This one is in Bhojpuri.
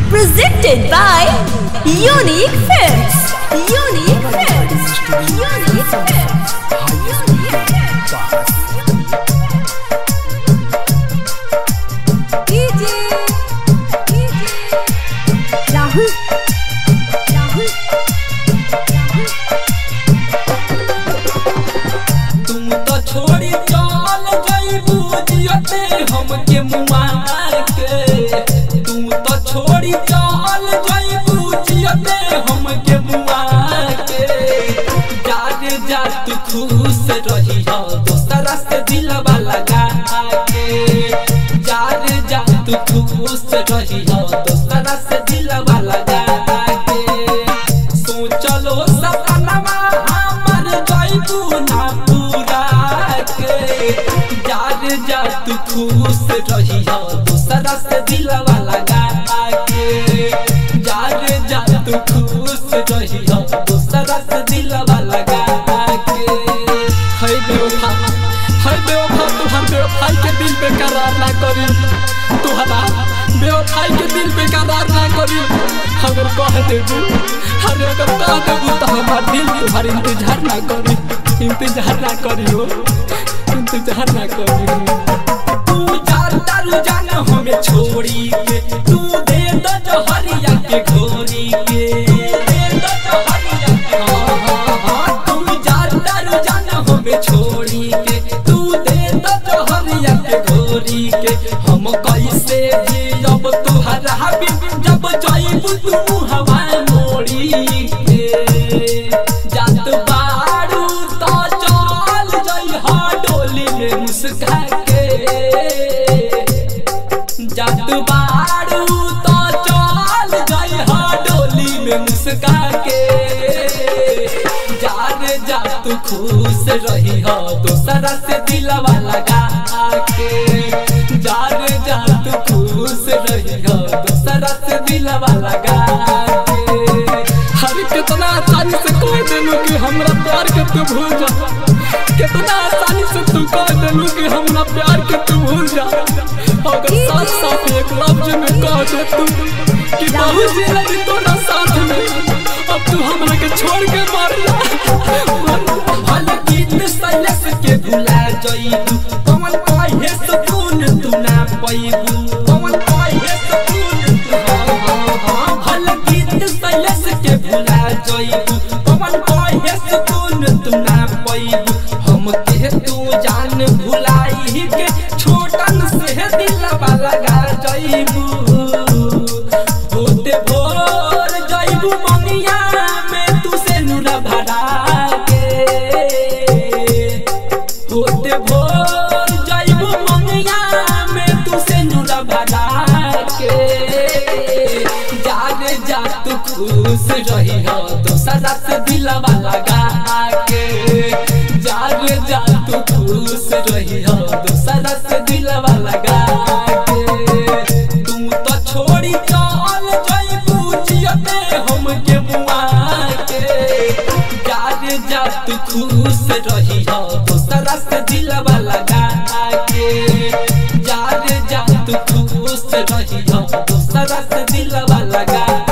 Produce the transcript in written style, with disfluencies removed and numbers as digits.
Presented by Unique Films. Unique Films. Unique Films. Rahul. तुम तो छोड़ी चल जाइबू जियते हमके मुआ के। तुम तो छोड़ी चल जाइबू जियते हमके मुआ के। जा तू खुश रही हो दोसरा से दिलवा लगा के। जा तू खुश रही हो दोसरा से दिलवा लगा के। सोचलो सपनवा हमर जाइबू ना जा तू खुश रही हो दूसरा से दिलवा लगा के। जा तू खुश रही हो दूसरा से दिलवा लगा के। है बेवफा तू हम बेवफाई के दिल पे करार ना करी। तुहरा बेवफाई के दिल पे करार ना करी। अगर कह देबू तो हमार दिल तुम्हार इंतजार ना करी हो इंतजार ना करी। तू जान हमें छोड़ी के। तू दे दो जहरिया के घोरी के। तू जान हमें छोड़ी के। तू दे दो जहरिया के घोरी के। हम कैसे जियब तुहरा बिन जब जाइबू तू हवा मोड़ी के। जात बारू तो चल जइहा डोली में मुस्का के। जात बारू तो चल जइहा डोली में मुस्का के। जा तू खुश रही हो दोसरा से दिलवा लगा के। जा तू खुश रही हो दोसरा से दिलवा लगा के। हर कितना आसानी से कह देलू कि हमरा प्यार के तू भूल जा। कितना आसानी से तू कह देलू कि हमरा प्यार के तू भूल जा। अगर साथ एक लफ्ज में कह दे तू कि बहुत जी लगी तोरा साथ में, अब तू हमरा के छोड़ के मर जा। भले गीत सैलेश के भुला जाइबू कमल कहे सुकून तू ना पाइबू। कमल कहे सुकून भले गीत सैलेश के भुला जाइबू कमल कहे सुकून तू ना पाइबू। हम के तू जान भुलाई के छोटन से दिलवा लगा जाइबू। होते भोर जाइबू मनिया में तू से नूरा भरा के। होते भोर जाइबू मनिया में तू से नूरा भरा के। जा तू खुश रही हो दोसरा से दिलवा लगा के। जा तू खुश रही हो दोसरा से दिलवा लगा के। तुम तो छोड़ी चल जाइबू जियते हमके मुआ के। जा तू खुश रही हो दोसरा से दिलवा लगा के। जा तू खुश रही हो दोसरा से दिलवा लगा